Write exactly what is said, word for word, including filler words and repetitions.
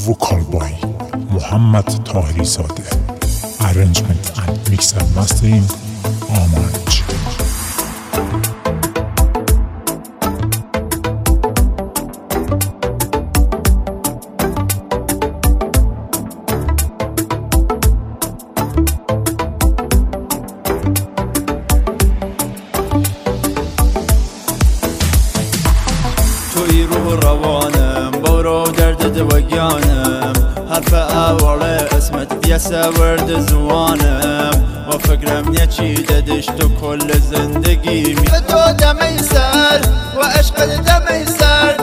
vocal by Muhammad Tahiri Zadeh. Arrangement and mix and mastering Aman Chicken. توی رو روانم بارو درد دوگانم حرف اوله اسمت بیسه ورد زوانم و فکرم نیه چی دادش تو کل زندگی می تو دمی سر و عشق دمی سر